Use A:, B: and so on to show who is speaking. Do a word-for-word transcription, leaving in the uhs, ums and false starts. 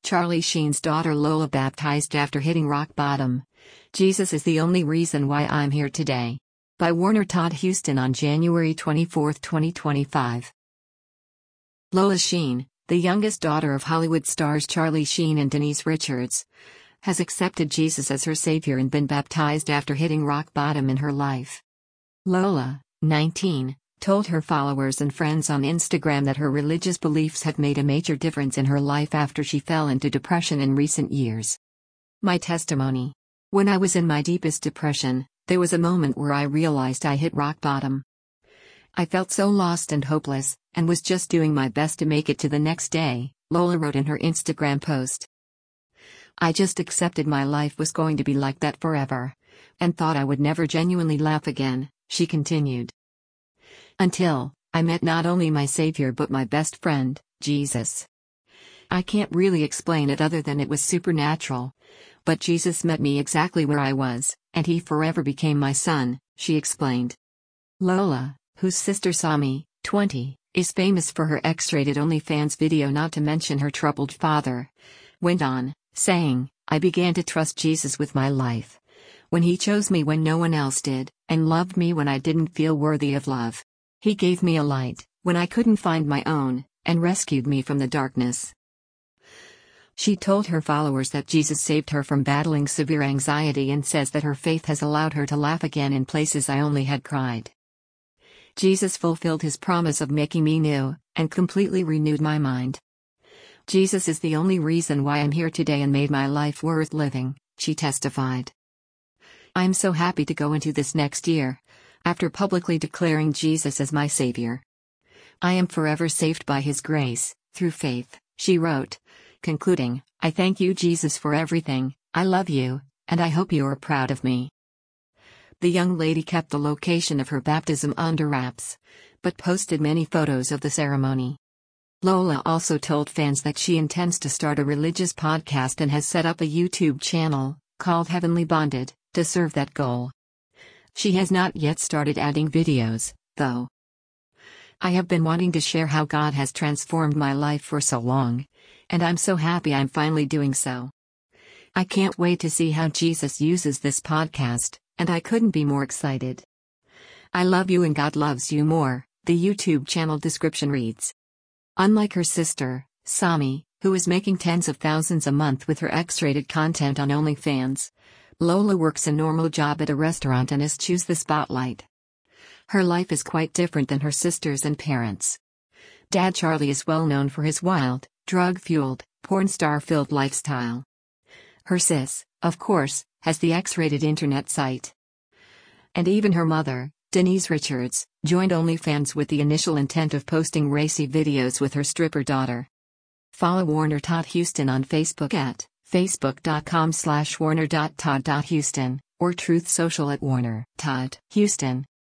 A: Charlie Sheen's daughter Lola baptized after hitting rock bottom. Jesus is the only reason why I'm here today. By Warner Todd Huston on January twenty-fourth, twenty twenty-five. Lola Sheen, the youngest daughter of Hollywood stars Charlie Sheen and Denise Richards, has accepted Jesus as her savior and been baptized after hitting rock bottom in her life. Lola, nineteen, told her followers and friends on Instagram that her religious beliefs had made a major difference in her life after she fell into depression in recent years. My testimony. When I was in my deepest depression, there was a moment where I realized I hit rock bottom. I felt so lost and hopeless, and was just doing my best to make it to the next day, Lola wrote in her Instagram post. I just accepted my life was going to be like that forever, and thought I would never genuinely laugh again, she continued. Until I met not only my savior but my best friend, Jesus. I can't really explain it other than it was supernatural. But Jesus met me exactly where I was, and he forever became my son, she explained. Lola, whose sister Sami, twenty, is famous for her X-rated OnlyFans video not to mention her troubled father, went on, saying, I began to trust Jesus with my life. When he chose me when no one else did, and loved me when I didn't feel worthy of love. He gave me a light, when I couldn't find my own, and rescued me from the darkness. She told her followers that Jesus saved her from battling severe anxiety and says that her faith has allowed her to laugh again in places I only had cried. Jesus fulfilled his promise of making me new, and completely renewed my mind. Jesus is the only reason why I'm here today and made my life worth living, she testified. I'm so happy to go into this next year, after publicly declaring Jesus as my savior. I am forever saved by his grace, through faith, she wrote, concluding, I thank you Jesus for everything, I love you, and I hope you are proud of me. The young lady kept the location of her baptism under wraps, but posted many photos of the ceremony. Lola also told fans that she intends to start a religious podcast and has set up a YouTube channel, called Heavenly Bonded, to serve that goal. She has not yet started adding videos, though. I have been wanting to share how God has transformed my life for so long, and I'm so happy I'm finally doing so. I can't wait to see how Jesus uses this podcast, and I couldn't be more excited. I love you and God loves you more, the YouTube channel description reads. Unlike her sister, Sami, who is making tens of thousands a month with her X-rated content on OnlyFans, Lola works a normal job at a restaurant and eschews the spotlight. Her life is quite different than her sisters and parents. Dad Charlie is well known for his wild, drug-fueled, porn star-filled lifestyle. Her sis, of course, has the X-rated internet site. And even her mother, Denise Richards, joined OnlyFans with the initial intent of posting racy videos with her stripper daughter. Follow Warner Todd Huston on Facebook at facebook.com slash warner.todd.huston, or Truth Social at Warner Todd Huston.